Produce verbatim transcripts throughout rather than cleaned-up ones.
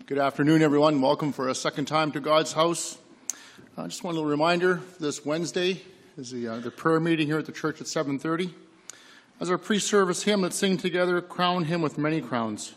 Good afternoon, everyone. Welcome for a second time to God's house. Uh, just one little reminder, this Wednesday is the, uh, the prayer meeting here at the church at seven thirty. As our pre-service hymn, let's sing together, Crown Him with Many Crowns.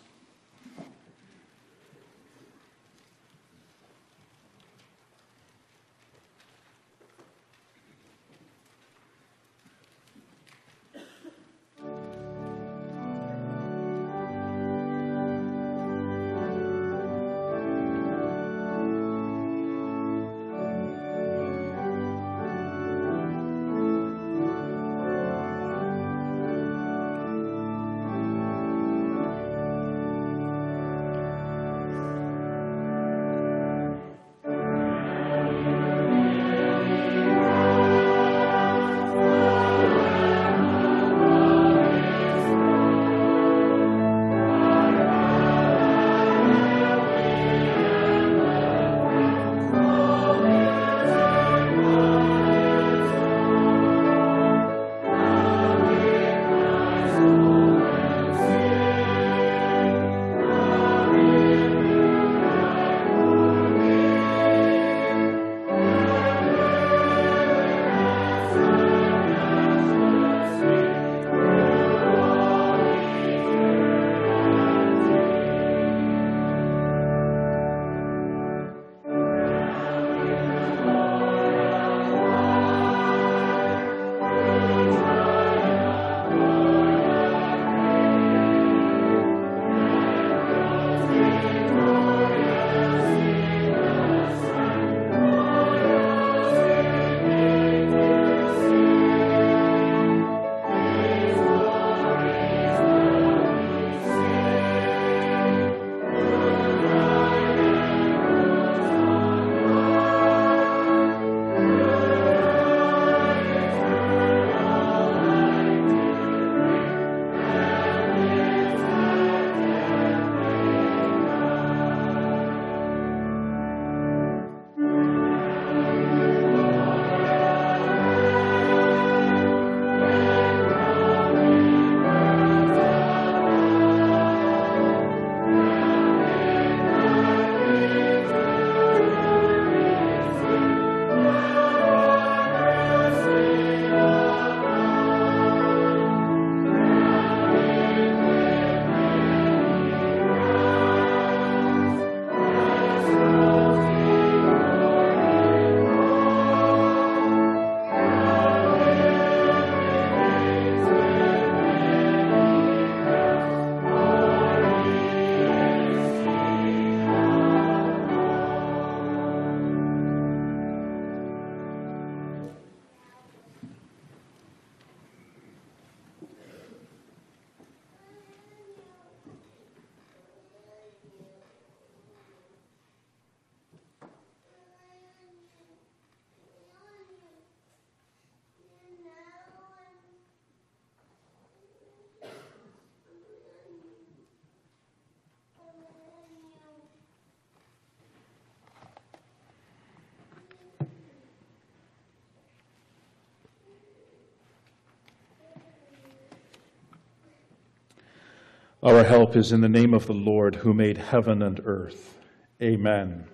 Our help is in the name of the Lord who made heaven and earth. Amen.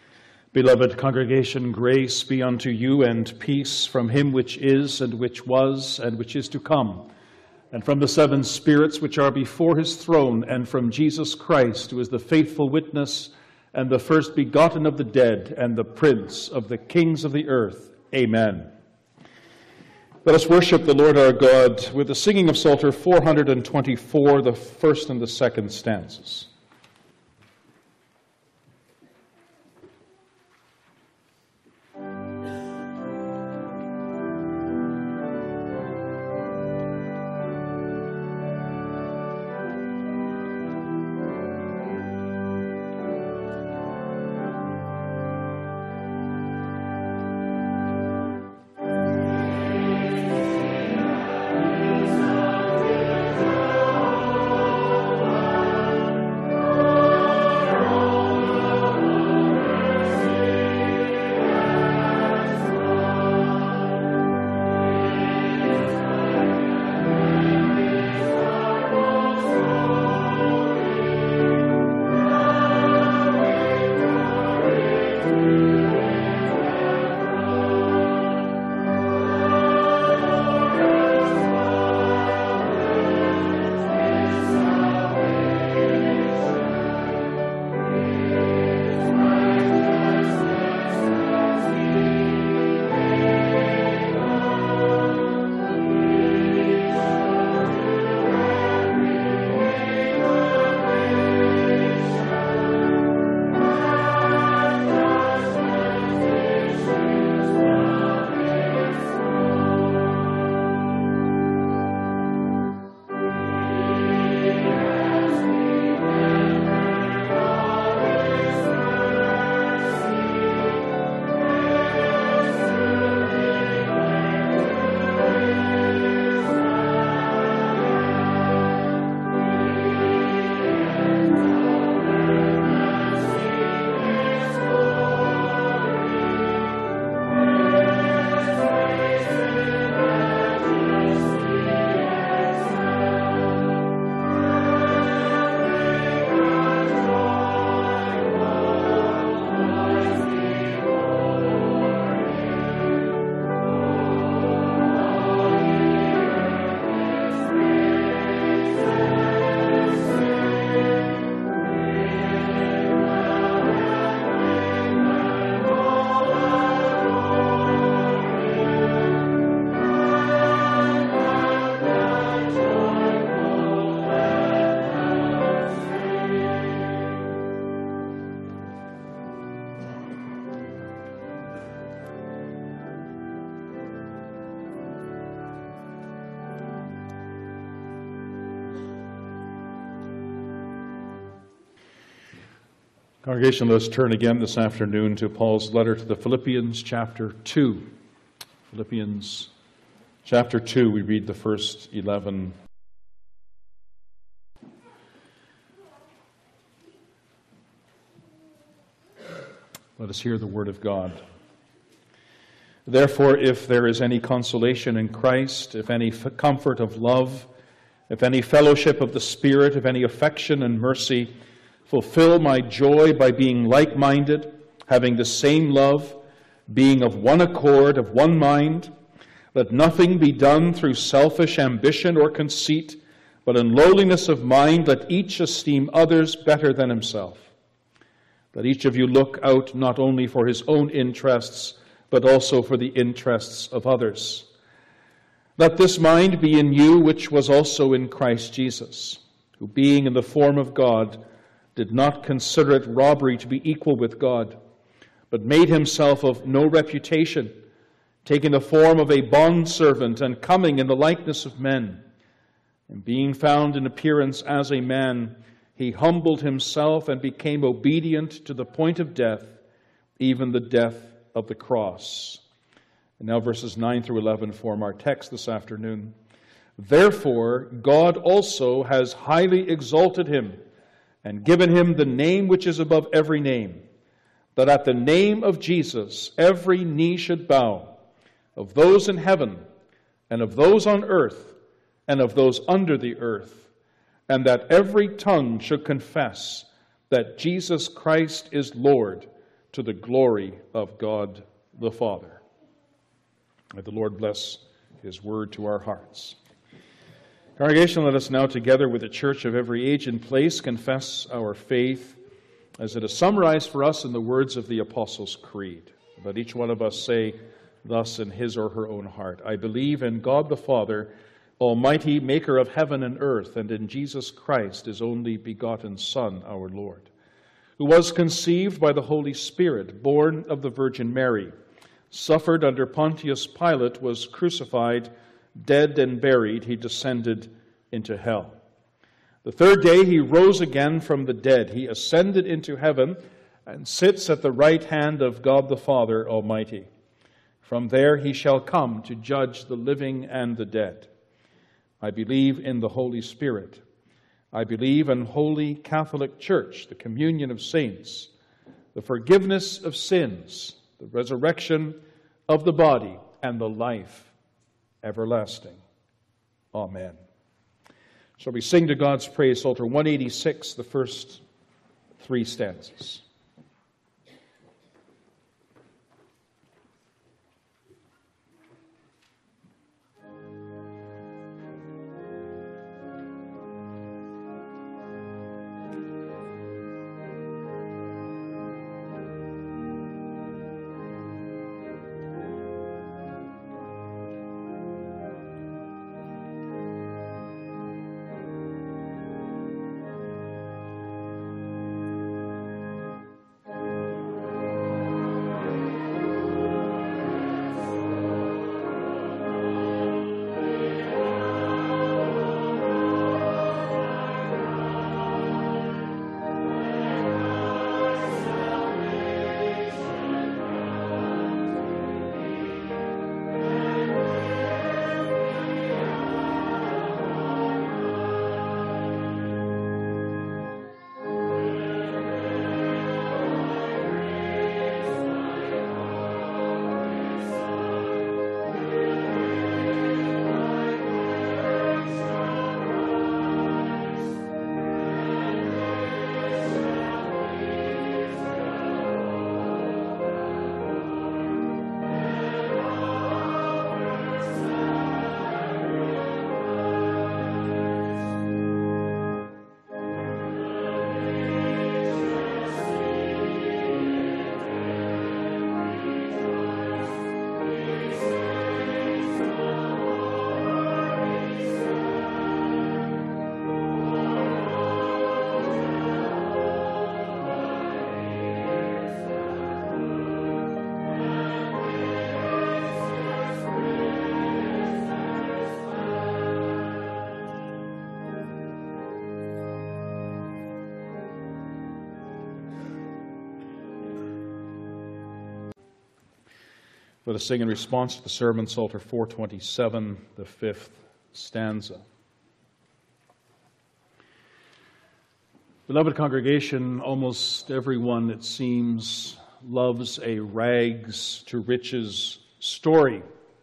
Beloved congregation, grace be unto you and peace from him which is and which was and which is to come, and from the seven spirits which are before his throne, and from Jesus Christ, who is the faithful witness and the first begotten of the dead and the prince of the kings of the earth. Amen. Let us worship the Lord our God with the singing of Psalter four hundred twenty-four, the first and the second stanzas. Congregation, let us turn again this afternoon to Paul's letter to the Philippians, chapter two. Philippians, chapter two, we read the first eleven. Let us hear the word of God. Therefore, if there is any consolation in Christ, if any comfort of love, if any fellowship of the Spirit, if any affection and mercy, fulfill my joy by being like-minded, having the same love, being of one accord, of one mind. Let nothing be done through selfish ambition or conceit, but in lowliness of mind let each esteem others better than himself. Let each of you look out not only for his own interests, but also for the interests of others. Let this mind be in you which was also in Christ Jesus, who being in the form of God, did not consider it robbery to be equal with God, but made himself of no reputation, taking the form of a bondservant and coming in the likeness of men. And being found in appearance as a man, he humbled himself and became obedient to the point of death, even the death of the cross. And now verses nine through eleven form our text this afternoon. Therefore, God also has highly exalted him and given him the name which is above every name, that at the name of Jesus every knee should bow, of those in heaven, and of those on earth, and of those under the earth, and that every tongue should confess that Jesus Christ is Lord, to the glory of God the Father. May the Lord bless his word to our hearts. Congregation, let us now together with the church of every age and place confess our faith as it is summarized for us in the words of the Apostles' Creed. Let each one of us say thus in his or her own heart, I believe in God the Father, Almighty, maker of heaven and earth, and in Jesus Christ, his only begotten Son, our Lord, who was conceived by the Holy Spirit, born of the Virgin Mary, suffered under Pontius Pilate, was crucified, dead and buried, he descended into hell. The third day he rose again from the dead. He ascended into heaven and sits at the right hand of God the Father Almighty. From there he shall come to judge the living and the dead. I believe in the Holy Spirit. I believe in Holy Catholic Church, the communion of saints, the forgiveness of sins, the resurrection of the body, and the life everlasting. Amen. Shall we sing to God's praise, Psalter one eighty-six, the first three stanzas. Let us sing in response to the sermon, Psalter four twenty-seven, the fifth stanza. Beloved congregation, almost everyone, it seems, loves a rags to riches story.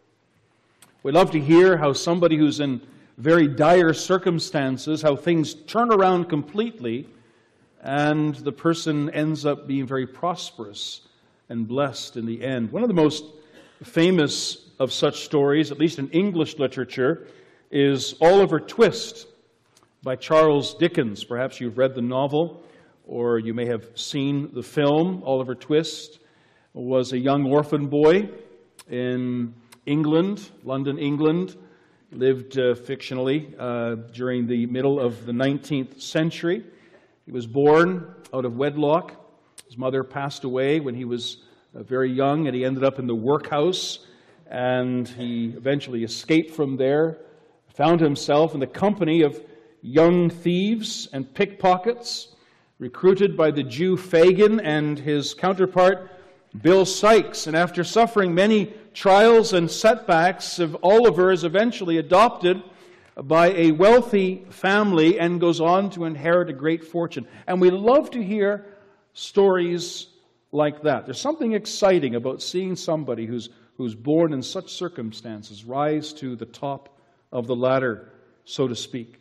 We love to hear how somebody who's in very dire circumstances, how things turn around completely, and the person ends up being very prosperous and blessed in the end. One of the most famous of such stories, at least in English literature, is Oliver Twist by Charles Dickens. Perhaps you've read the novel, or you may have seen the film. Oliver Twist was a young orphan boy in England, London, England, lived uh, fictionally uh, during the middle of the nineteenth century. He was born out of wedlock. His mother passed away when he was uh, very young, and he ended up in the workhouse, and he eventually escaped from there, found himself in the company of young thieves and pickpockets, recruited by the Jew Fagin and his counterpart Bill Sykes. And after suffering many trials and setbacks, Oliver is eventually adopted by a wealthy family and goes on to inherit a great fortune. And we love to hear stories like that. There's something exciting about seeing somebody who's who's born in such circumstances rise to the top of the ladder, so to speak.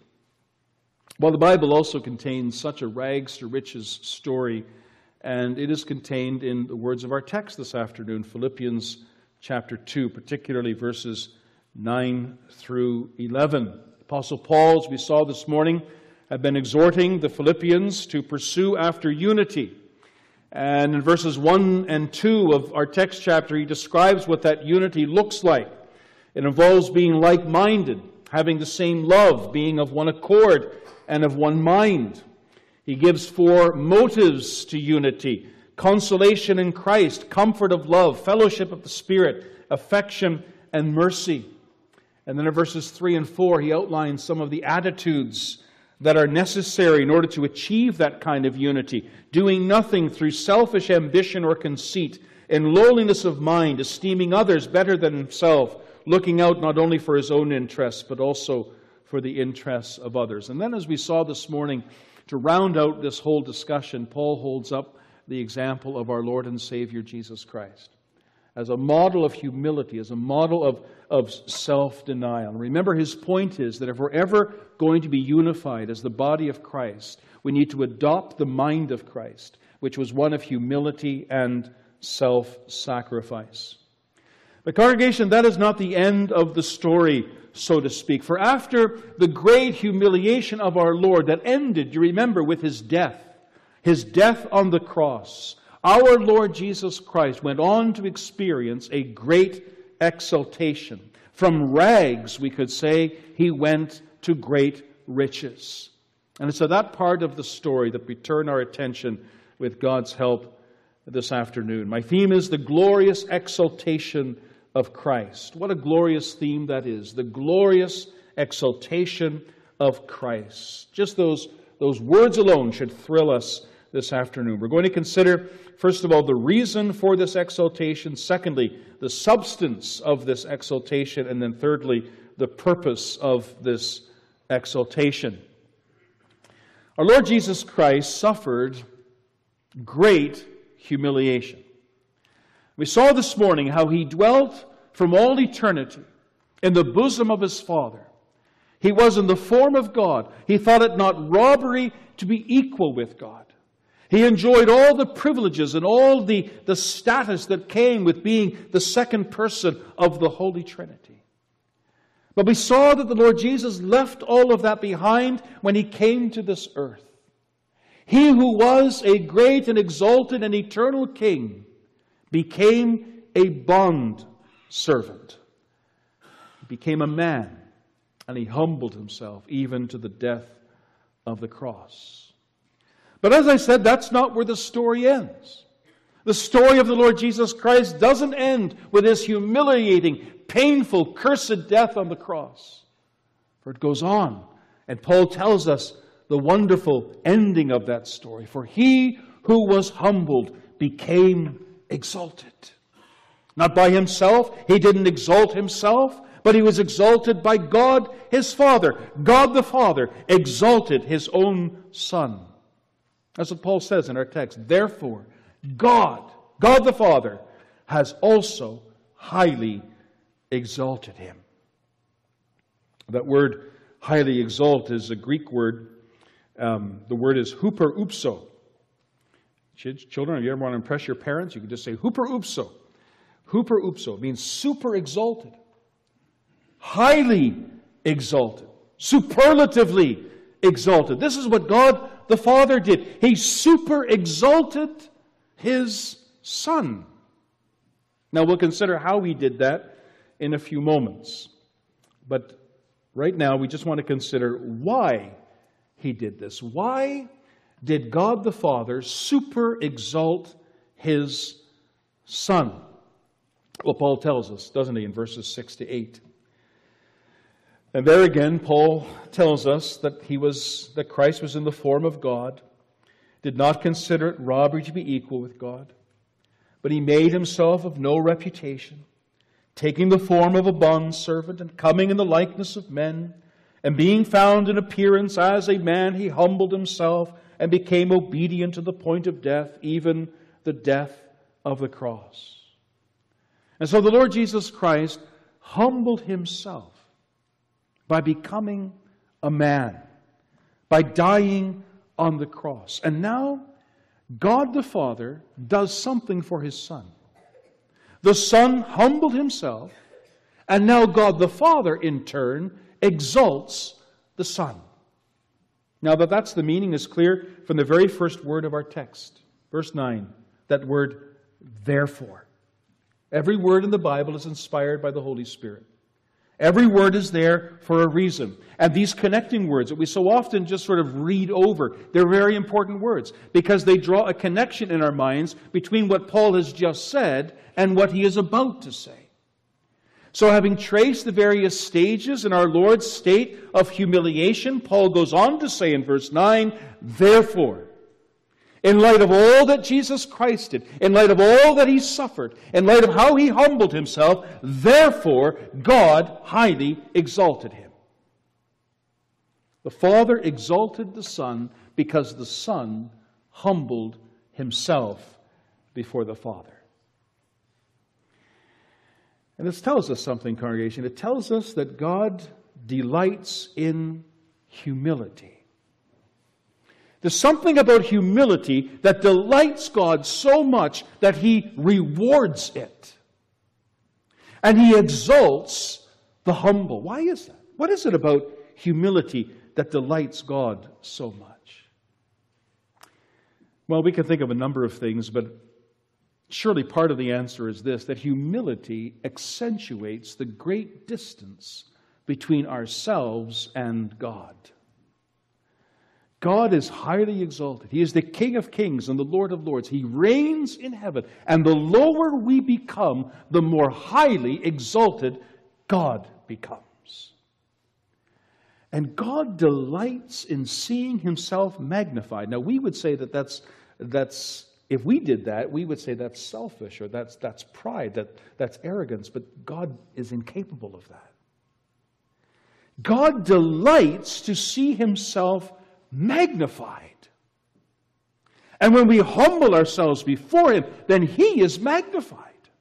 Well, the Bible also contains such a rags to riches story, and it is contained in the words of our text this afternoon, Philippians chapter two, particularly verses nine through eleven. Apostle Paul, as we saw this morning, had been exhorting the Philippians to pursue after unity. And in verses one and two of our text chapter, he describes what that unity looks like. It involves being like-minded, having the same love, being of one accord and of one mind. He gives four motives to unity: consolation in Christ, comfort of love, fellowship of the Spirit, affection and mercy. And then in verses three and four, he outlines some of the attitudes that are necessary in order to achieve that kind of unity. Doing nothing through selfish ambition or conceit, in lowliness of mind, esteeming others better than himself, looking out not only for his own interests, but also for the interests of others. And then, as we saw this morning, to round out this whole discussion, Paul holds up the example of our Lord and Savior Jesus Christ as a model of humility, as a model of, of self-denial. And remember, his point is that if we're ever going to be unified as the body of Christ, we need to adopt the mind of Christ, which was one of humility and self-sacrifice. But congregation, that is not the end of the story, so to speak. For after the great humiliation of our Lord that ended, you remember, with his death, his death on the cross, our Lord Jesus Christ went on to experience a great exaltation. From rags, we could say, he went to great riches. And it's to that part of the story that we turn our attention with God's help this afternoon. My theme is the glorious exaltation of Christ. What a glorious theme that is. The glorious exaltation of Christ. Just those, those words alone should thrill us this afternoon. We're going to consider, first of all, the reason for this exaltation. Secondly, the substance of this exaltation. And then thirdly, the purpose of this exaltation. Our Lord Jesus Christ suffered great humiliation. We saw this morning how he dwelt from all eternity in the bosom of his Father. He was in the form of God. He thought it not robbery to be equal with God. He enjoyed all the privileges and all the, the status that came with being the second person of the Holy Trinity. But we saw that the Lord Jesus left all of that behind when he came to this earth. He who was a great and exalted and eternal King became a bond servant. He became a man, and he humbled himself even to the death of the cross. But as I said, that's not where the story ends. The story of the Lord Jesus Christ doesn't end with his humiliating, painful, cursed death on the cross. For it goes on, and Paul tells us the wonderful ending of that story. For he who was humbled became exalted. Not by himself. He didn't exalt himself, but he was exalted by God his Father. God the Father exalted his own Son. That's what Paul says in our text. Therefore, God, God the Father, has also highly exalted him. That word highly exalt is a Greek word. Um, the word is huperoupso. Children, if you ever want to impress your parents, you can just say huperoupso. Huperoupso means super exalted, highly exalted, superlatively exalted. This is what God the Father did. He super exalted his Son. Now we'll consider how he did that in a few moments. But right now we just want to consider why he did this. Why did God the Father super exalt his Son? Well, Paul tells us, doesn't he, in verses six to eight. And there again, Paul tells us that he was, that Christ was in the form of God, did not consider it robbery to be equal with God, but he made himself of no reputation, taking the form of a bondservant and coming in the likeness of men, and being found in appearance as a man, he humbled himself and became obedient to the point of death, even the death of the cross. And so the Lord Jesus Christ humbled himself by becoming a man, by dying on the cross. And now God the Father does something for his Son. The Son humbled himself, and now God the Father, in turn, exalts the Son. Now that that's the meaning is clear from the very first word of our text. Verse nine, that word, therefore. Every word in the Bible is inspired by the Holy Spirit. Every word is there for a reason. And these connecting words that we so often just sort of read over, they're very important words because they draw a connection in our minds between what Paul has just said and what he is about to say. So having traced the various stages in our Lord's state of humiliation, Paul goes on to say in verse nine, therefore, in light of all that Jesus Christ did, in light of all that he suffered, in light of how he humbled himself, therefore God highly exalted him. The Father exalted the Son because the Son humbled himself before the Father. And this tells us something, congregation. It tells us that God delights in humility. There's something about humility that delights God so much that he rewards it. And he exalts the humble. Why is that? What is it about humility that delights God so much? Well, we can think of a number of things, but surely part of the answer is this, that humility accentuates the great distance between ourselves and God. God is highly exalted. He is the King of kings and the Lord of lords. He reigns in heaven. And the lower we become, the more highly exalted God becomes. And God delights in seeing himself magnified. Now, we would say that that's, that's if we did that, we would say that's selfish or that's, that's pride, that, that's arrogance. But God is incapable of that. God delights to see himself magnified. And when we humble ourselves before him, then he is magnified.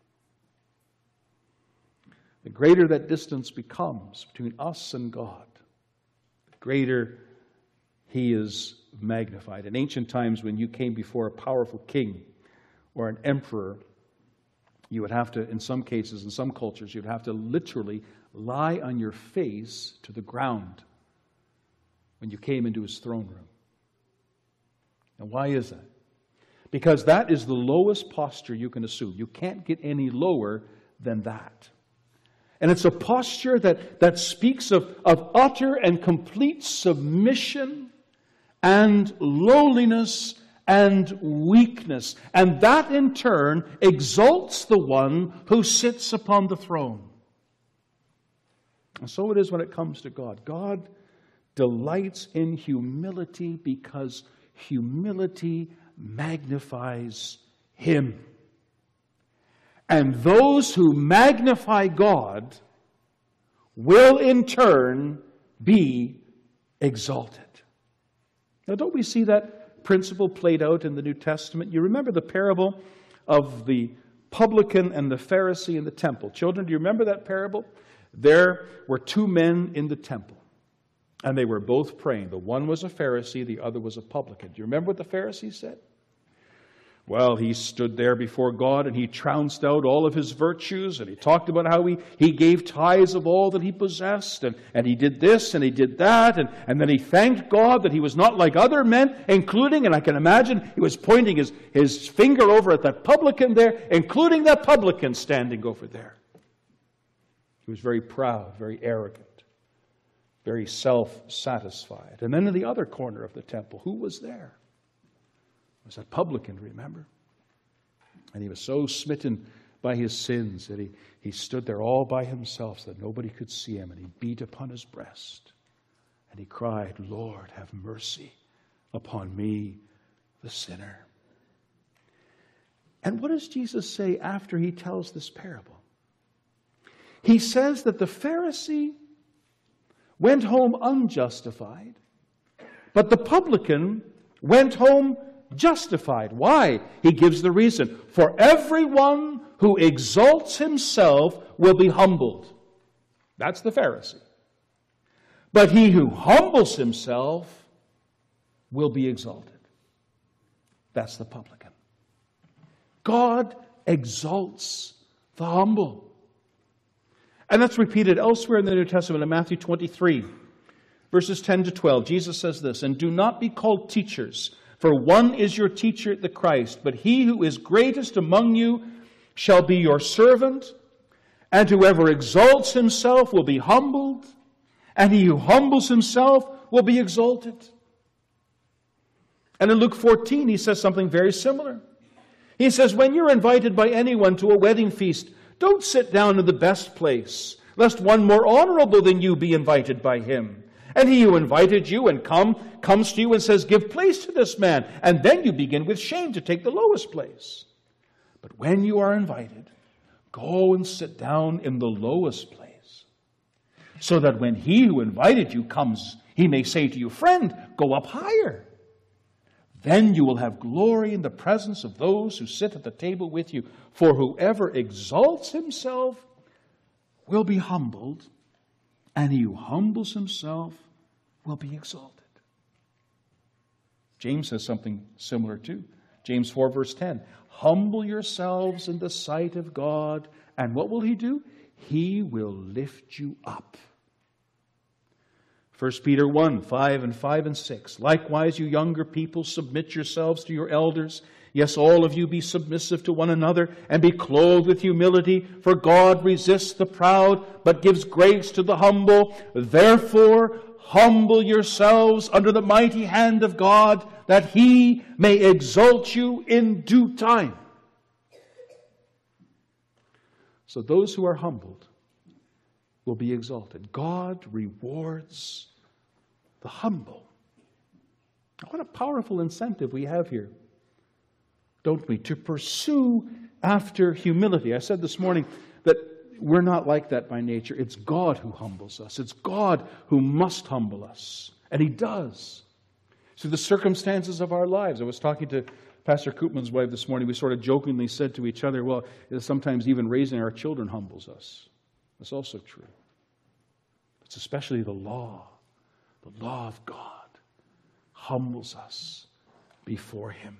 The greater that distance becomes between us and God, the greater he is magnified. In ancient times, when you came before a powerful king or an emperor, you would have to, in some cases, in some cultures, you'd have to literally lie on your face to the ground when you came into his throne room. And why is that? Because that is the lowest posture you can assume. You can't get any lower than that. And it's a posture that, that speaks of, of utter and complete submission and lowliness and weakness. And that in turn exalts the one who sits upon the throne. And so it is when it comes to God. God delights in humility because humility magnifies him. And those who magnify God will in turn be exalted. Now, don't we see that principle played out in the New Testament? You remember the parable of the publican and the Pharisee in the temple. Children, do you remember that parable? There were two men in the temple, and they were both praying. The one was a Pharisee, the other was a publican. Do you remember what the Pharisee said? Well, he stood there before God and he trounced out all of his virtues, and he talked about how he, he gave tithes of all that he possessed, and, and he did this and he did that, and, and then he thanked God that he was not like other men, including, and I can imagine he was pointing his, his finger over at that publican there, including that publican standing over there. He was very proud, very arrogant, very self-satisfied. And then in the other corner of the temple, who was there? It was that publican, remember? And he was so smitten by his sins that he, he stood there all by himself so that nobody could see him, and he beat upon his breast. And he cried, Lord, have mercy upon me, the sinner. And what does Jesus say after he tells this parable? He says that the Pharisee went home unjustified, but the publican went home justified. Why? He gives the reason. For everyone who exalts himself will be humbled. That's the Pharisee. But he who humbles himself will be exalted. That's the publican. God exalts the humble. And that's repeated elsewhere in the New Testament in Matthew twenty-three, verses ten to twelve. Jesus says this, and do not be called teachers, for one is your teacher, the Christ. But he who is greatest among you shall be your servant. And whoever exalts himself will be humbled. And he who humbles himself will be exalted. And in Luke fourteen, he says something very similar. He says, when you're invited by anyone to a wedding feast, don't sit down in the best place, lest one more honorable than you be invited by him. And he who invited you and come, comes to you and says, give place to this man. And then you begin with shame to take the lowest place. But when you are invited, go and sit down in the lowest place, so that when he who invited you comes, he may say to you, friend, go up higher. Then you will have glory in the presence of those who sit at the table with you. For whoever exalts himself will be humbled, and he who humbles himself will be exalted. James says something similar too. James four verse ten. Humble yourselves in the sight of God, and what will he do? He will lift you up. First Peter one, five and five and six. Likewise, you younger people, submit yourselves to your elders. Yes, all of you be submissive to one another, and be clothed with humility, for God resists the proud, but gives grace to the humble. Therefore, humble yourselves under the mighty hand of God, that he may exalt you in due time. So those who are humbled will be exalted. God rewards the humble. What a powerful incentive we have here, don't we? To pursue after humility. I said this morning that we're not like that by nature. It's God who humbles us. It's God who must humble us. And he does. Through the circumstances of our lives. I was talking to Pastor Koopman's wife this morning. We sort of jokingly said to each other, well, sometimes even raising our children humbles us. That's also true. It's especially the law. The law of God humbles us before him.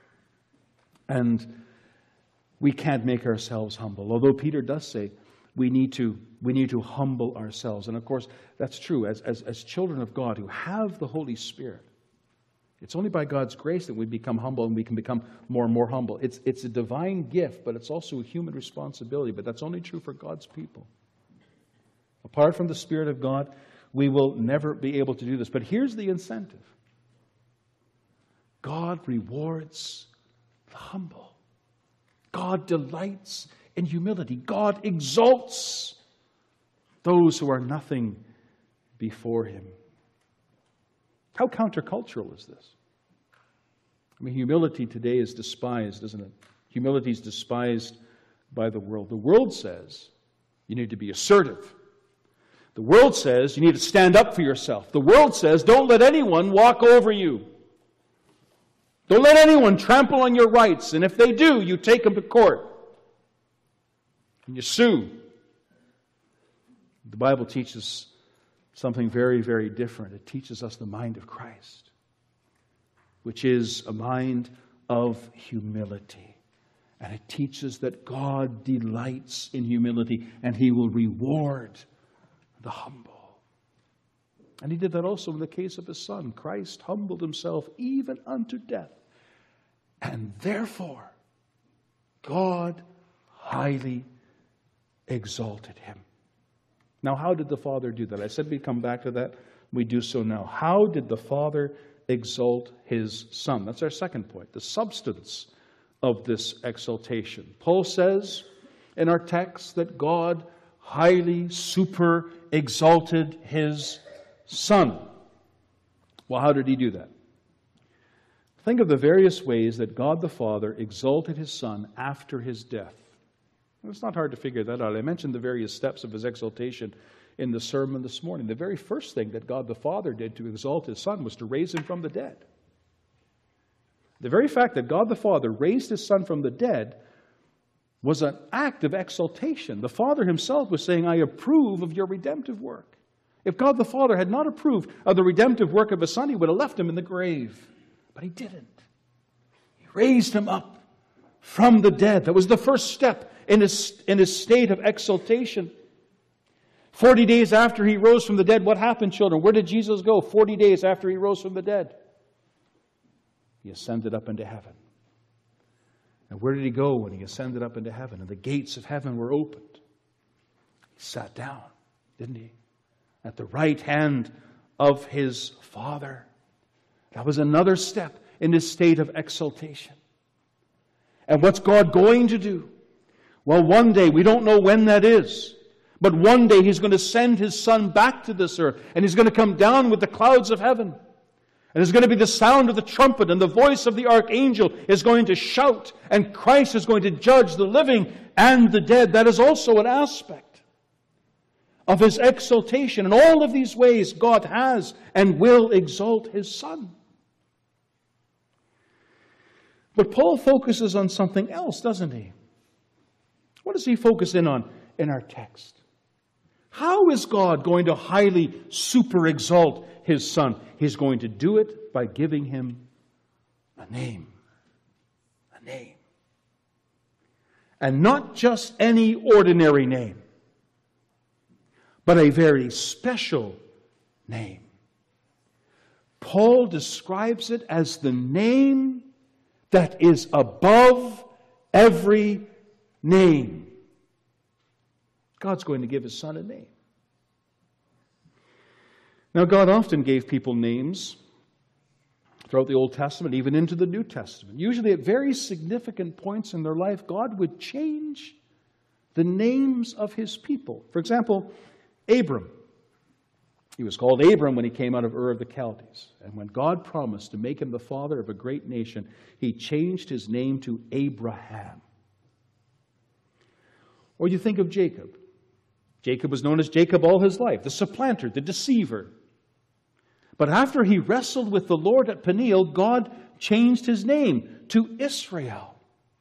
And we can't make ourselves humble. Although Peter does say we need to, we need to humble ourselves. And of course, that's true. As, as, as children of God who have the Holy Spirit, it's only by God's grace that we become humble, and we can become more and more humble. It's, it's a divine gift, but it's also a human responsibility. But that's only true for God's people. Apart from the Spirit of God, we will never be able to do this. But here's the incentive. God rewards the humble. God delights in humility. God exalts those who are nothing before him. How countercultural is this? I mean, humility today is despised, isn't it? Humility is despised by the world. The world says you need to be assertive. The world says you need to stand up for yourself. The world says don't let anyone walk over you. Don't let anyone trample on your rights. And if they do, you take them to court. And you sue. The Bible teaches something very, very different. It teaches us the mind of Christ, which is a mind of humility. And it teaches that God delights in humility, and He will reward the humble. And He did that also in the case of His Son. Christ humbled Himself even unto death. And therefore, God highly exalted Him. Now, how did the Father do that? I said we'd come back to that. We do so now. How did the Father exalt His Son? That's our second point, the substance of this exaltation. Paul says in our text that God highly super exalted His Son. Well, how did He do that? Think of the various ways that God the Father exalted His Son after His death. It's not hard to figure that out. I mentioned the various steps of His exaltation in the sermon this morning. The very first thing that God the Father did to exalt His Son was to raise Him from the dead. The very fact that God the Father raised His Son from the dead was an act of exaltation. The Father Himself was saying, I approve of your redemptive work. If God the Father had not approved of the redemptive work of His Son, He would have left Him in the grave. But He didn't. He raised Him up from the dead. That was the first step in his, in his state of exaltation. Forty days after He rose from the dead, what happened, children? Where did Jesus go forty days after He rose from the dead? He ascended up into heaven. And where did He go when He ascended up into heaven? And the gates of heaven were opened. He sat down, didn't He? At the right hand of His Father. That was another step in His state of exaltation. And what's God going to do? Well, one day, we don't know when that is, but one day He's going to send His Son back to this earth, and He's going to come down with the clouds of heaven. And there's going to be the sound of the trumpet, and the voice of the archangel is going to shout, and Christ is going to judge the living and the dead. That is also an aspect of His exaltation. In all of these ways, God has and will exalt His Son. But Paul focuses on something else, doesn't he? What does he focus in on in our text? How is God going to highly super exalt His Son? He's going to do it by giving Him a name. A name. And not just any ordinary name, but a very special name. Paul describes it as the name that is above every name. God's going to give His Son a name. Now, God often gave people names throughout the Old Testament, even into the New Testament. Usually at very significant points in their life, God would change the names of His people. For example, Abram. He was called Abram when he came out of Ur of the Chaldees. And when God promised to make him the father of a great nation, He changed his name to Abraham. Or you think of Jacob. Jacob was known as Jacob all his life, the supplanter, the deceiver. But after he wrestled with the Lord at Peniel, God changed his name to Israel.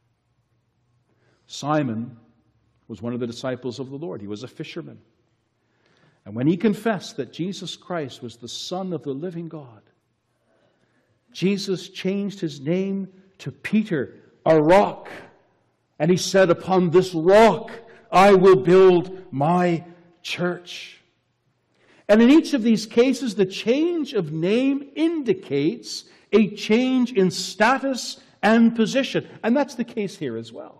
Simon was one of the disciples of the Lord. He was a fisherman. And when he confessed that Jesus Christ was the Son of the living God, Jesus changed his name to Peter, a rock. And he said, upon this rock I will build my church. And in each of these cases, the change of name indicates a change in status and position. And that's the case here as well.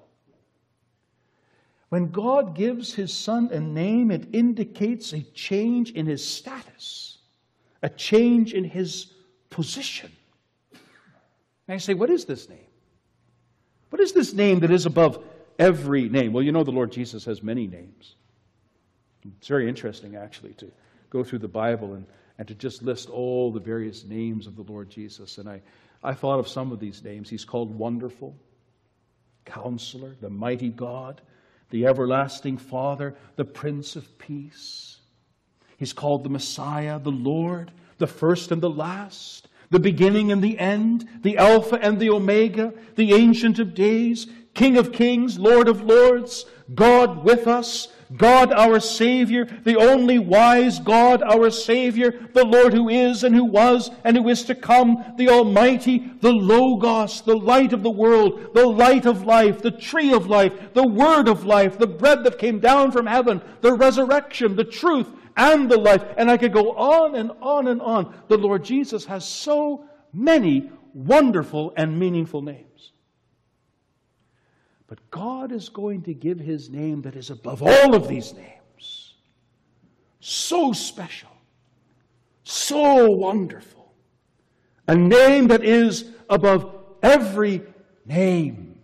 When God gives His Son a name, it indicates a change in His status, a change in His position. And I say, what is this name? What is this name that is above every name? Well, you know the Lord Jesus has many names. It's very interesting, actually, to go through the Bible and, and to just list all the various names of the Lord Jesus. And I, I thought of some of these names. He's called Wonderful, Counselor, the Mighty God, the everlasting Father, the Prince of Peace. He's called the Messiah, the Lord, the first and the last, the beginning and the end, the Alpha and the Omega, the Ancient of Days, King of Kings, Lord of Lords, God with us, God our Savior, the only wise God our Savior, the Lord who is and who was and who is to come, the Almighty, the Logos, the light of the world, the light of life, the tree of life, the word of life, the bread that came down from heaven, the resurrection, the truth, and the life. And I could go on and on and on. The Lord Jesus has so many wonderful and meaningful names. But God is going to give His name that is above all of these names. So special. So wonderful. A name that is above every name.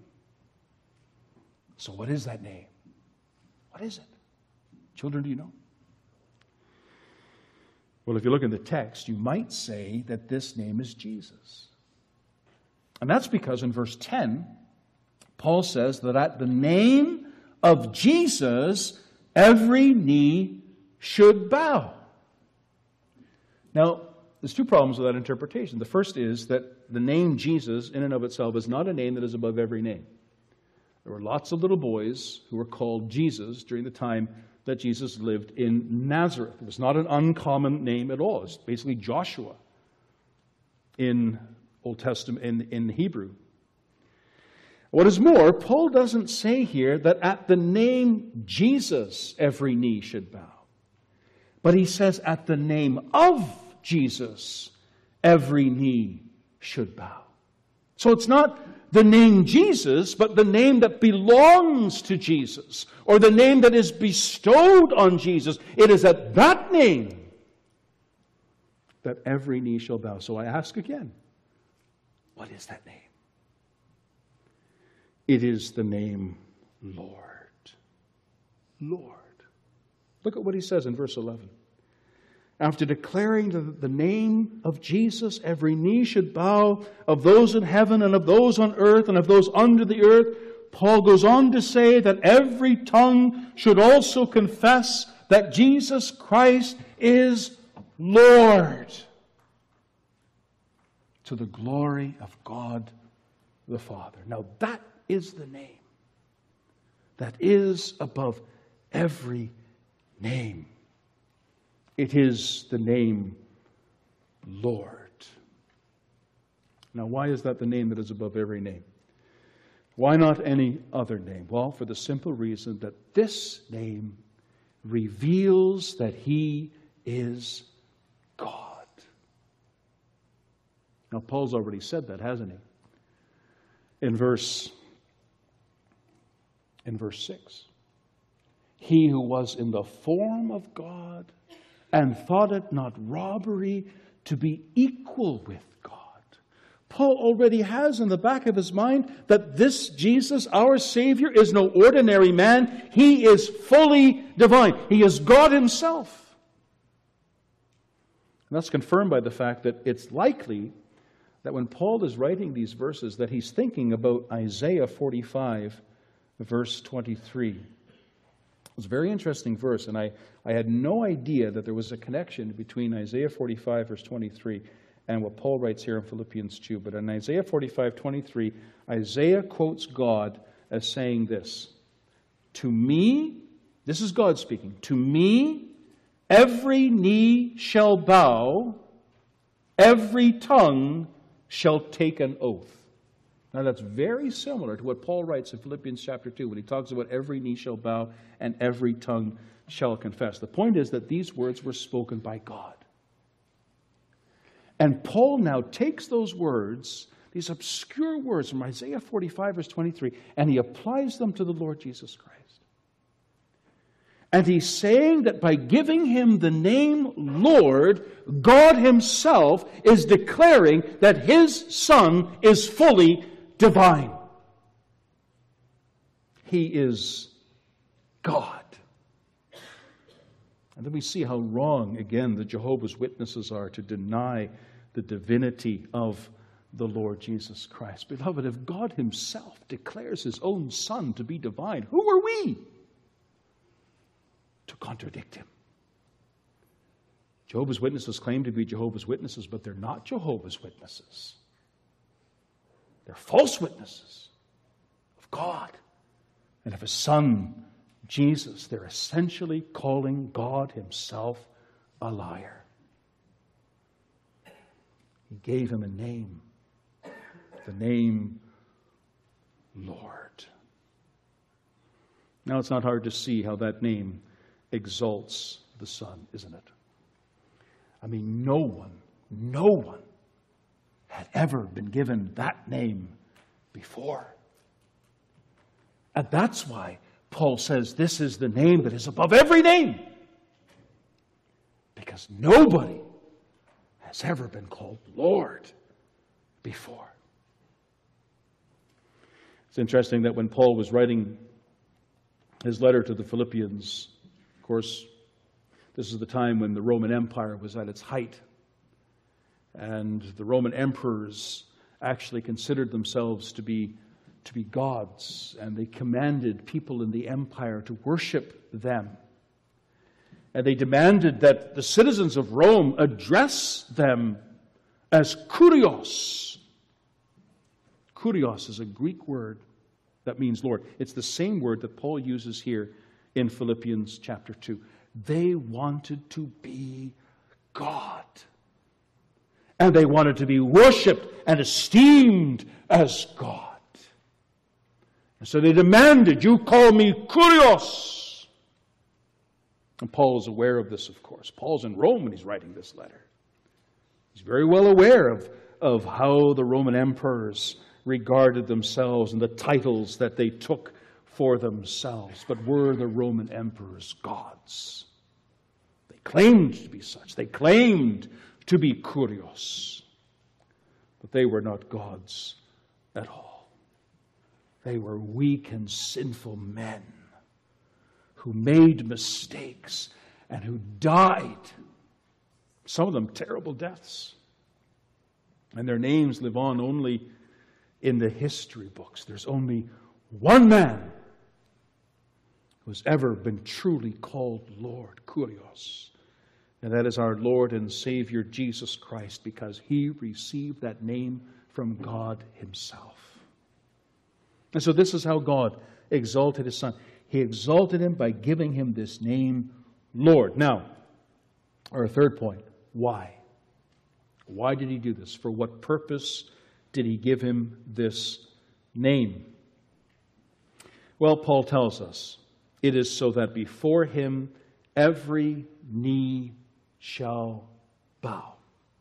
So what is that name? What is it? Children, do you know? Well, if you look in the text, you might say that this name is Jesus. And that's because in verse ten, Paul says that at the name of Jesus, every knee should bow. Now, there's two problems with that interpretation. The first is that the name Jesus, in and of itself, is not a name that is above every name. There were lots of little boys who were called Jesus during the time that Jesus lived in Nazareth. It was not an uncommon name at all. It's basically Joshua in Old Testament, in, in Hebrew. What is more, Paul doesn't say here that at the name Jesus every knee should bow. But he says at the name of Jesus every knee should bow. So it's not the name Jesus, but the name that belongs to Jesus, or the name that is bestowed on Jesus. It is at that name that every knee shall bow. So I ask again, what is that name? It is the name Lord. Lord. Look at what he says in verse eleven. After declaring the, the name of Jesus, every knee should bow, of those in heaven and of those on earth and of those under the earth, Paul goes on to say that every tongue should also confess that Jesus Christ is Lord, to the glory of God the Father. Now that is the name that is above every name. It is the name Lord. Now, why is that the name that is above every name? Why not any other name? Well, for the simple reason that this name reveals that He is God. Now, Paul's already said that, hasn't he? In verse, in verse six. He who was in the form of God and thought it not robbery to be equal with God. Paul already has in the back of his mind that this Jesus, our Savior, is no ordinary man. He is fully divine. He is God Himself. And that's confirmed by the fact that it's likely that when Paul is writing these verses that he's thinking about Isaiah forty-five, verse twenty-three. It's a very interesting verse, and I, I had no idea that there was a connection between Isaiah forty-five, verse twenty-three, and what Paul writes here in Philippians two. But in Isaiah forty-five, twenty-three, Isaiah quotes God as saying this, "To me," this is God speaking, "to me every knee shall bow, every tongue shall take an oath." Now that's very similar to what Paul writes in Philippians chapter two when he talks about every knee shall bow and every tongue shall confess. The point is that these words were spoken by God. And Paul now takes those words, these obscure words from Isaiah forty-five, verse twenty-three, and he applies them to the Lord Jesus Christ. And he's saying that by giving Him the name Lord, God Himself is declaring that His Son is fully divine. He is God. And then we see how wrong, again, the Jehovah's Witnesses are to deny the divinity of the Lord Jesus Christ. Beloved, if God Himself declares His own Son to be divine, who are we? contradict him. Jehovah's Witnesses claim to be Jehovah's Witnesses, but they're not Jehovah's Witnesses. They're false witnesses of God and of His Son, Jesus. They're essentially calling God Himself a liar. He gave Him a name, the name Lord. Now, it's not hard to see how that name exalts the Son, isn't it? I mean, no one, no one had ever been given that name before. And that's why Paul says this is the name that is above every name. Because nobody has ever been called Lord before. It's interesting that when Paul was writing his letter to the Philippians, of course, this is the time when the Roman Empire was at its height. And the Roman emperors actually considered themselves to be, to be gods. And they commanded people in the empire to worship them. And they demanded that the citizens of Rome address them as kurios. Kurios is a Greek word that means Lord. It's the same word that Paul uses here in Philippians chapter two. They wanted to be God. And they wanted to be worshipped and esteemed as God. And so they demanded, you call me kurios. And Paul is aware of this, of course. Paul's in Rome when he's writing this letter. He's very well aware of, of how the Roman emperors regarded themselves and the titles that they took for themselves. But were the Roman emperors gods? They claimed to be such. They claimed to be kurios. But they were not gods at all. They were weak and sinful men who made mistakes and who died, some of them terrible deaths. And their names live on only in the history books. There's only one man who has ever been truly called Lord, kurios. And that is our Lord and Savior Jesus Christ, because He received that name from God Himself. And so this is how God exalted His Son. He exalted Him by giving Him this name, Lord. Now, our third point, why? Why did He do this? For what purpose did He give Him this name? Well, Paul tells us, it is so that before Him every knee shall bow.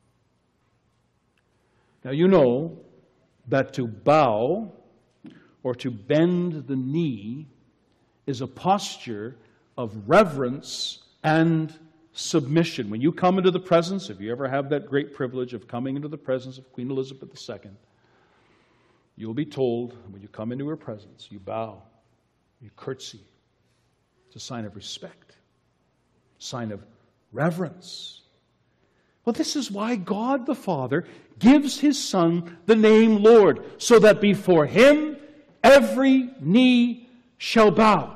Now you know that to bow or to bend the knee is a posture of reverence and submission. When you come into the presence, if you ever have that great privilege of coming into the presence of Queen Elizabeth the Second, you'll be told, when you come into her presence, you bow, you curtsy. It's a sign of respect, sign of reverence. Well, this is why God the Father gives His Son the name Lord, so that before Him every knee shall bow.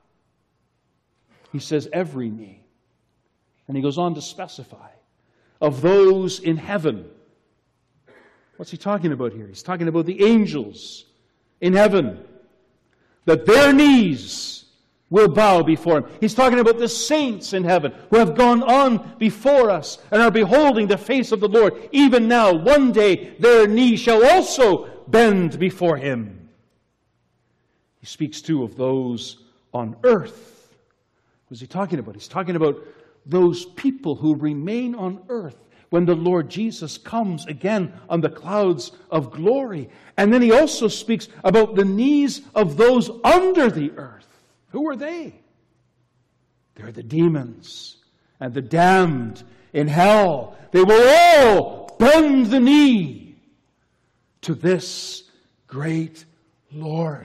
He says every knee. And He goes on to specify of those in heaven. What's He talking about here? He's talking about the angels in heaven, that their knees will bow before Him. He's talking about the saints in heaven who have gone on before us and are beholding the face of the Lord. Even now, one day, their knee shall also bend before Him. He speaks too of those on earth. What's He talking about? He's talking about those people who remain on earth when the Lord Jesus comes again on the clouds of glory. And then He also speaks about the knees of those under the earth. Who are they? They're the demons and the damned in hell. They will all bend the knee to this great Lord.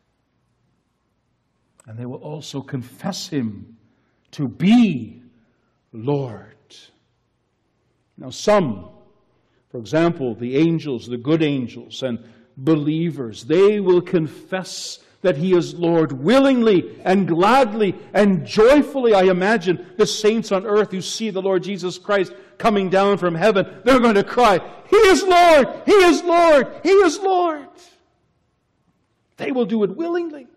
And they will also confess Him to be Lord. Now some, for example, the angels, the good angels and believers, they will confess that He is Lord, willingly and gladly and joyfully. I imagine the saints on earth who see the Lord Jesus Christ coming down from heaven, they're going to cry, He is Lord! He is Lord! He is Lord! They will do it willingly.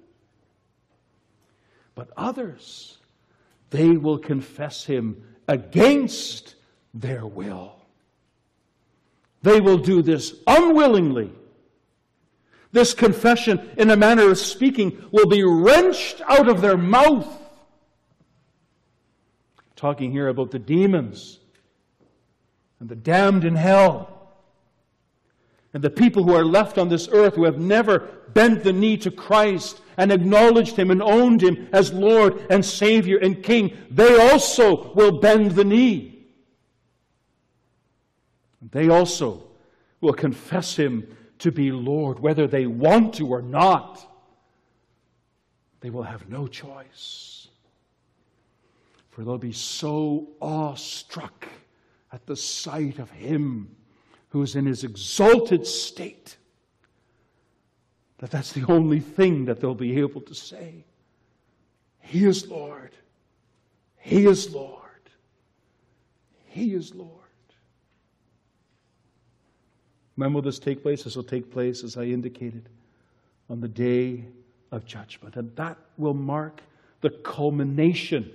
But others, they will confess Him against their will. They will do this unwillingly. This confession, in a manner of speaking, will be wrenched out of their mouth. Talking here about the demons and the damned in hell and the people who are left on this earth who have never bent the knee to Christ and acknowledged Him and owned Him as Lord and Savior and King. They also will bend the knee. They also will confess Him to be Lord, whether they want to or not. They will have no choice. For they'll be so awestruck at the sight of Him who is in His exalted state that that's the only thing that they'll be able to say. He is Lord. He is Lord. He is Lord. When will this take place? This will take place, as I indicated, on the day of judgment. And that will mark the culmination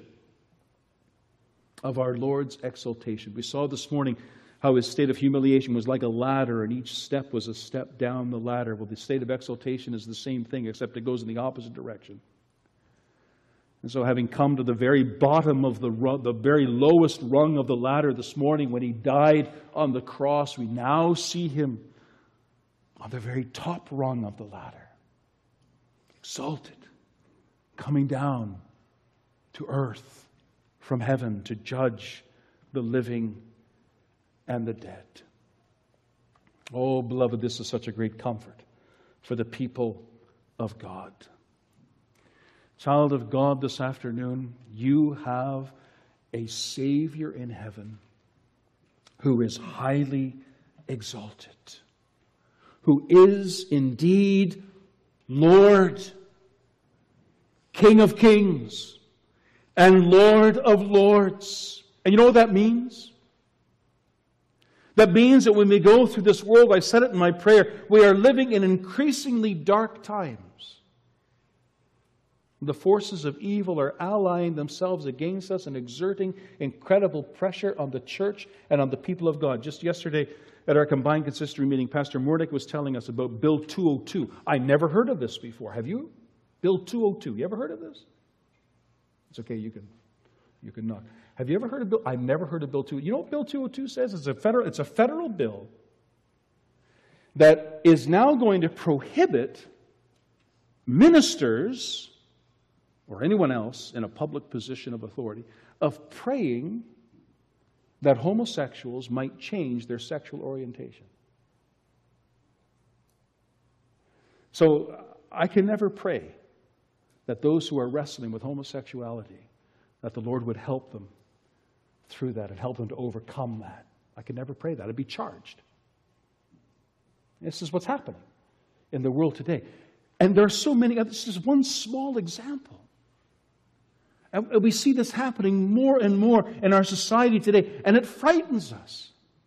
of our Lord's exaltation. We saw this morning how His state of humiliation was like a ladder, and each step was a step down the ladder. Well, the state of exaltation is the same thing, except it goes in the opposite direction. And so, having come to the very bottom of the rung, the very lowest rung of the ladder this morning when He died on the cross, we now see Him on the very top rung of the ladder, exalted, coming down to earth from heaven to judge the living and the dead. Oh, beloved, this is such a great comfort for the people of God. Child of God, this afternoon, you have a Savior in heaven who is highly exalted, who is indeed Lord, King of kings, and Lord of lords. And you know what that means? That means that when we go through this world, I said it in my prayer, we are living in increasingly dark times. The forces of evil are allying themselves against us and exerting incredible pressure on the church and on the people of God. Just yesterday at our combined consistory meeting, Pastor Murdoch was telling us about Bill two oh two. I never heard of this before. Have you? Bill two oh two. You ever heard of this? It's okay, you can, you can knock. Have you ever heard of Bill? I've never heard of Bill two. You know what Bill two oh two says? It's a federal, it's a federal bill that is now going to prohibit ministers or anyone else in a public position of authority of praying that homosexuals might change their sexual orientation. So I can never pray that those who are wrestling with homosexuality, that the Lord would help them through that and help them to overcome that. I can never pray that. I'd be charged. This is what's happening in the world today. And there are so many others. This is one small example. And we see this happening more and more in our society today, and it frightens us.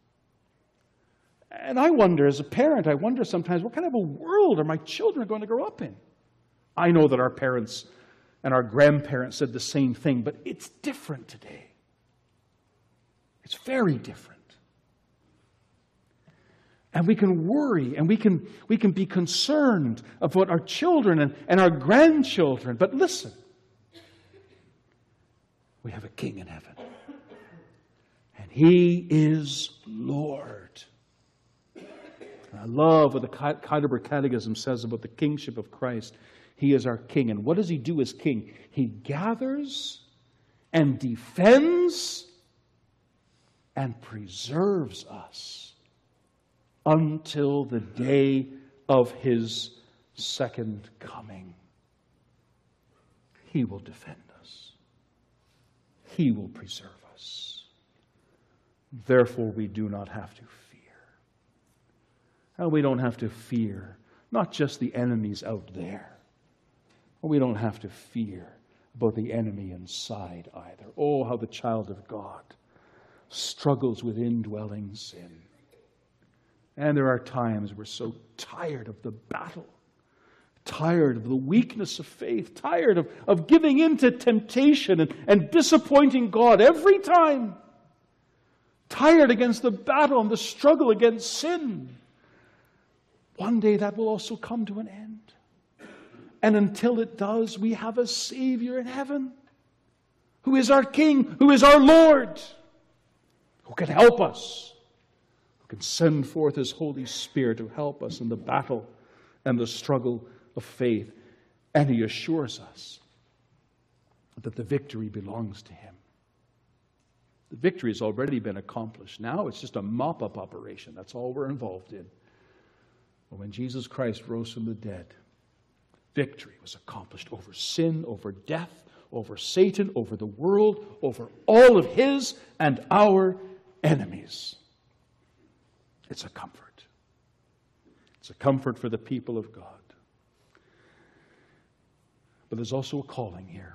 And I wonder, as a parent, I wonder sometimes, what kind of a world are my children going to grow up in? I know that our parents and our grandparents said the same thing, but it's different today. It's very different. And we can worry, and we can, we can be concerned about our children and, and our grandchildren. But listen, we have a King in heaven. And He is Lord. And I love what the Heidelberg Catechism says about the kingship of Christ. He is our King. And what does He do as King? He gathers and defends and preserves us until the day of His second coming. He will defend us. He will preserve us. Therefore, we do not have to fear. And we don't have to fear not just the enemies out there, We don't have to fear about the enemy inside either. Oh, how the child of God struggles with indwelling sin. And there are times we're so tired of the battle, tired of the weakness of faith, tired of, of giving in to temptation and, and disappointing God every time. Tired against the battle and the struggle against sin. One day that will also come to an end. And until it does, we have a Savior in heaven who is our King, who is our Lord, who can help us, who can send forth His Holy Spirit to help us in the battle and the struggle of faith. And He assures us that the victory belongs to Him. The victory has already been accomplished. Now it's just a mop-up operation. That's all we're involved in. But when Jesus Christ rose from the dead, victory was accomplished over sin, over death, over Satan, over the world, over all of his and our enemies. It's a comfort. It's a comfort for the people of God. But there's also a calling here.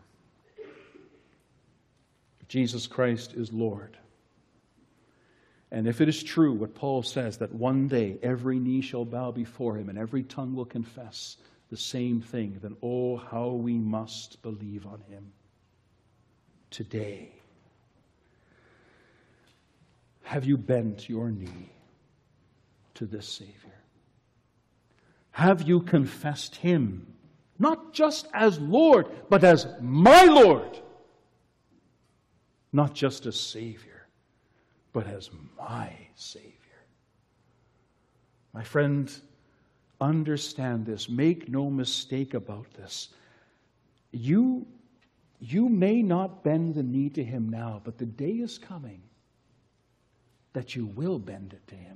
Jesus Christ is Lord. And if it is true what Paul says, that one day every knee shall bow before Him and every tongue will confess the same thing, then oh, how we must believe on Him today. Have you bent your knee to this Savior? Have you confessed Him, not just as Lord, but as my Lord? Not just as Savior, but as my Savior. My friend, understand this. Make no mistake about this. You, you may not bend the knee to Him now, but the day is coming that you will bend it to Him.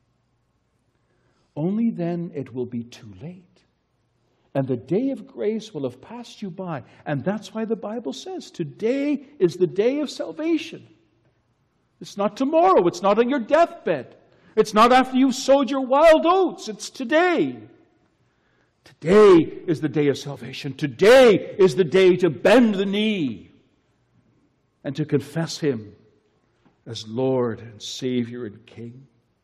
Only then it will be too late. And the day of grace will have passed you by. And that's why the Bible says today is the day of salvation. It's not tomorrow. It's not on your deathbed. It's not after you've sowed your wild oats. It's today. Today is the day of salvation. Today is the day to bend the knee and to confess Him as Lord and Savior and King.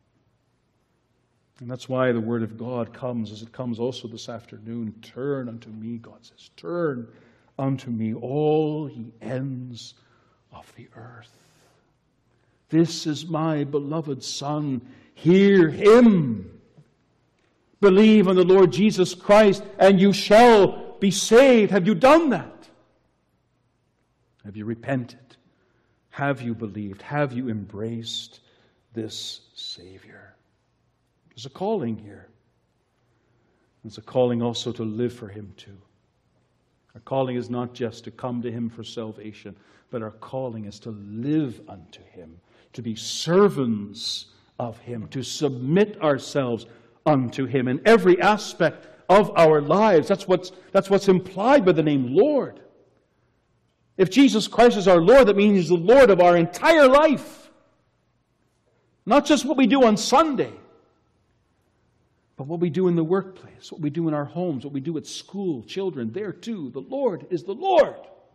And that's why the Word of God comes, as it comes also this afternoon. Turn unto me, God says. Turn unto me, all ye ends of the earth. This is my beloved Son. Hear Him. Believe on the Lord Jesus Christ, and you shall be saved. Have you done that? Have you repented? Have you believed? Have you embraced this Savior? There's a calling here. There's a calling also to live for Him too. Our calling is not just to come to Him for salvation, but our calling is to live unto Him, to be servants of Him, to submit ourselves unto Him in every aspect of our lives. That's what's, that's what's implied by the name Lord. If Jesus Christ is our Lord, that means He's the Lord of our entire life. Not just what we do on Sunday, but what we do in the workplace, what we do in our homes, what we do at school, children, there too. The Lord is the Lord.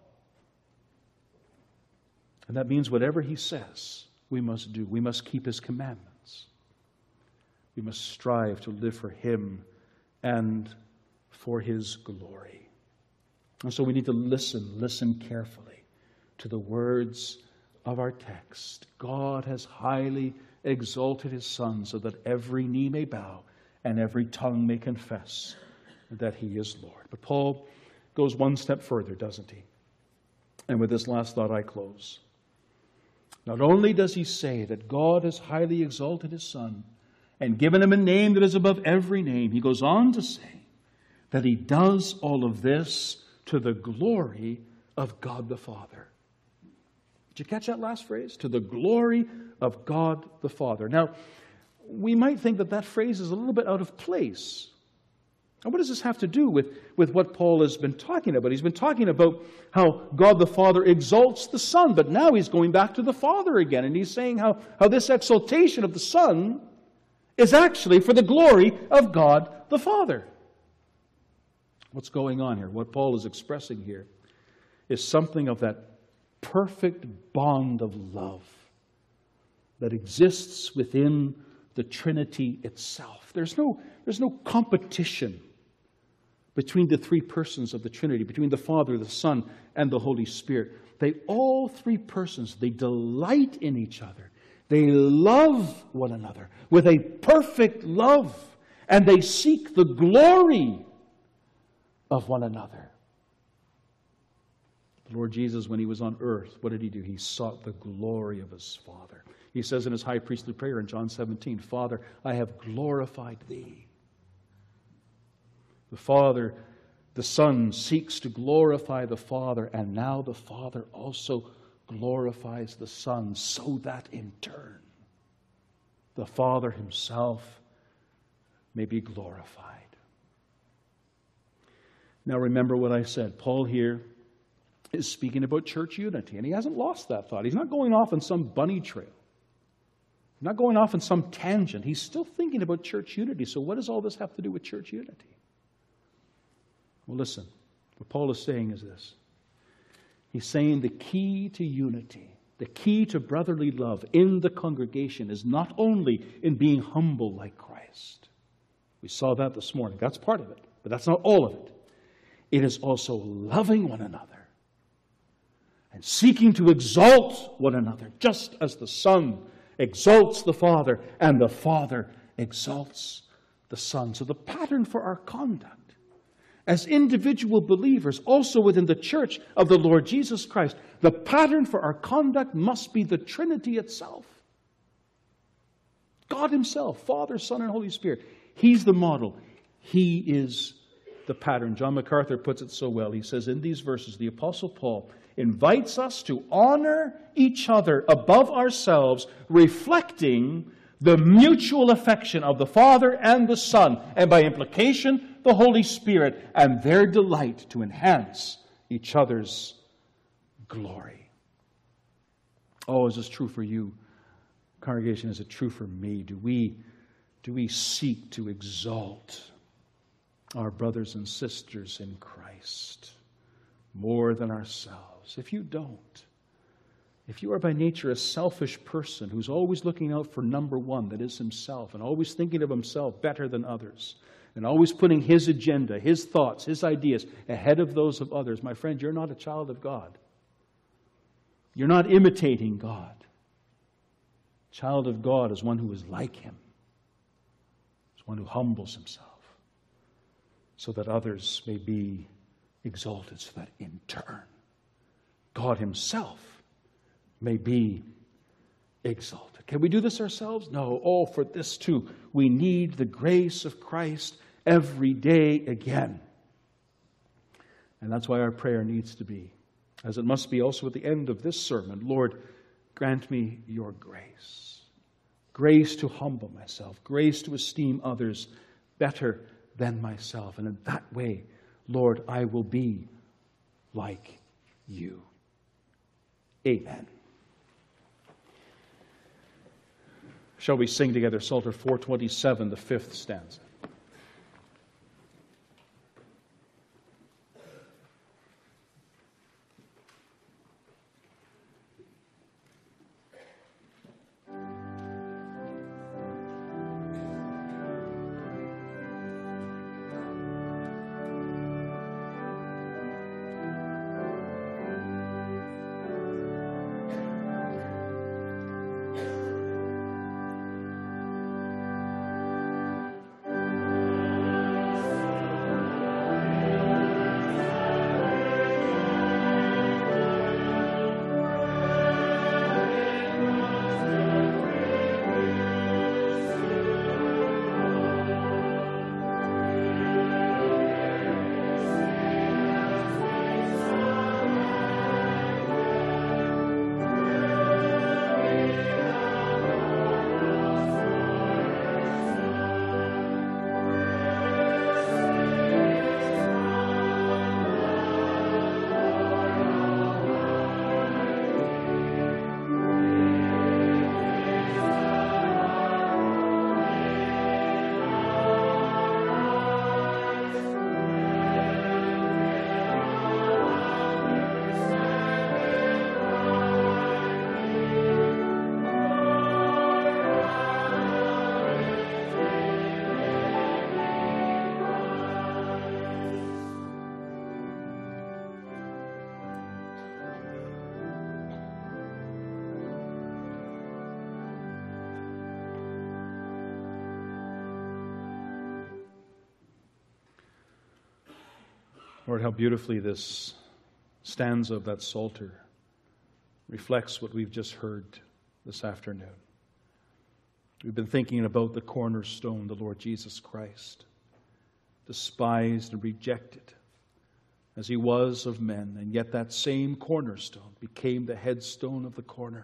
And that means whatever He says, we must do. We must keep His commandments. We must strive to live for Him and for His glory. And so we need to listen, listen carefully to the words of our text. God has highly exalted His Son so that every knee may bow and every tongue may confess that He is Lord. But Paul goes one step further, doesn't he? And with this last thought I close. Not only does he say that God has highly exalted His Son and given Him a name that is above every name, he goes on to say that He does all of this to the glory of God the Father. Did you catch that last phrase? To the glory of God the Father. Now, we might think that that phrase is a little bit out of place. And what does this have to do with, with what Paul has been talking about? He's been talking about how God the Father exalts the Son, but now he's going back to the Father again, and he's saying how, how this exaltation of the Son is actually for the glory of God the Father. What's going on here? What Paul is expressing here is something of that perfect bond of love that exists within the Trinity itself. There's no, there's no competition between the three persons of the Trinity, between the Father, the Son, and the Holy Spirit. They, all three persons, they delight in each other. They love one another with a perfect love, and they seek the glory of one another. The Lord Jesus, when he was on earth, what did he do? He sought the glory of his Father. He says in his high priestly prayer in John seventeen, Father, I have glorified thee. The Father, the Son seeks to glorify the Father, and now the Father also glorifies the Son, so that in turn the Father himself may be glorified. Now remember what I said. Paul here is speaking about church unity, and he hasn't lost that thought. He's not going off on some bunny trail. He's not going off on some tangent. He's still thinking about church unity. So what does all this have to do with church unity? Well, listen. What Paul is saying is this. He's saying the key to unity, the key to brotherly love in the congregation is not only in being humble like Christ. We saw that this morning. That's part of it, but that's not all of it. It is also loving one another and seeking to exalt one another, just as the Son exalts the Father and the Father exalts the Son. So the pattern for our conduct as individual believers, also within the church of the Lord Jesus Christ, the pattern for our conduct must be the Trinity itself. God himself, Father, Son, and Holy Spirit. He's the model. He is the pattern. John MacArthur puts it so well. He says in these verses, the Apostle Paul invites us to honor each other above ourselves, reflecting the mutual affection of the Father and the Son, and by implication, the Holy Spirit, and their delight to enhance each other's glory. Oh, is this true for you, congregation? Is it true for me? Do we, do we seek to exalt our brothers and sisters in Christ more than ourselves? If you don't, if you are by nature a selfish person who's always looking out for number one, that is himself, and always thinking of himself better than others, and always putting his agenda, his thoughts, his ideas ahead of those of others, my friend, you're not a child of God. You're not imitating God. A child of God is one who is like him. It's one who humbles himself so that others may be exalted, so that in turn God himself may be exalted. Can we do this ourselves? No. Oh, for this too, we need the grace of Christ every day again. And that's why our prayer needs to be, as it must be also at the end of this sermon, Lord, grant me your grace. Grace to humble myself. Grace to esteem others better than myself. And in that way, Lord, I will be like you. Amen. Shall we sing together Psalter four twenty-seven, the fifth stanza? Lord, how beautifully this stanza of that Psalter reflects what we've just heard this afternoon. We've been thinking about the cornerstone, the Lord Jesus Christ, despised and rejected as he was of men, and yet that same cornerstone became the headstone of the corner.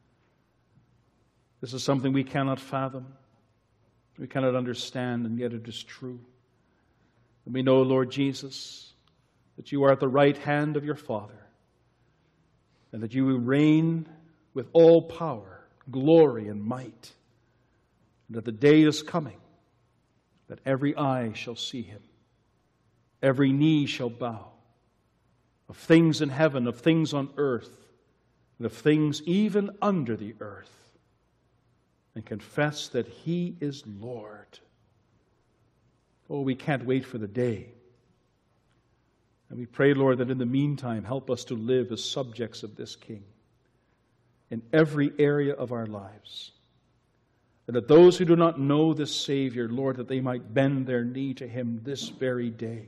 This is something we cannot fathom, we cannot understand, and yet it is true. And we know, Lord Jesus, that you are at the right hand of your Father, and that you will reign with all power, glory, and might, and that the day is coming that every eye shall see him, every knee shall bow, of things in heaven, of things on earth, and of things even under the earth, and confess that he is Lord. Oh, we can't wait for the day. And we pray, Lord, that in the meantime, help us to live as subjects of this King in every area of our lives. And that those who do not know this Savior, Lord, that they might bend their knee to him this very day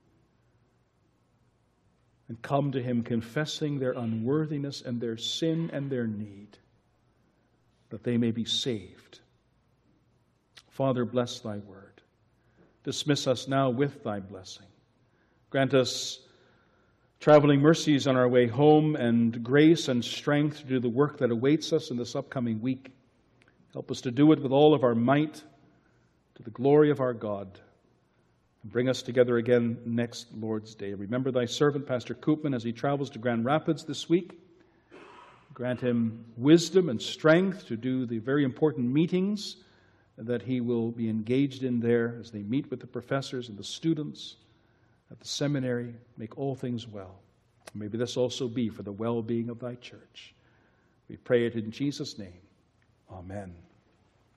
and come to him confessing their unworthiness and their sin and their need, that they may be saved. Father, bless thy word. Dismiss us now with thy blessing. Grant us traveling mercies on our way home and grace and strength to do the work that awaits us in this upcoming week. Help us to do it with all of our might to the glory of our God. And bring us together again next Lord's Day. Remember thy servant, Pastor Koopman, as he travels to Grand Rapids this week. Grant him wisdom and strength to do the very important meetings that he will be engaged in there as they meet with the professors and the students at the seminary. Make all things well. Maybe this also be for the well-being of thy church. We pray it in Jesus' name. Amen.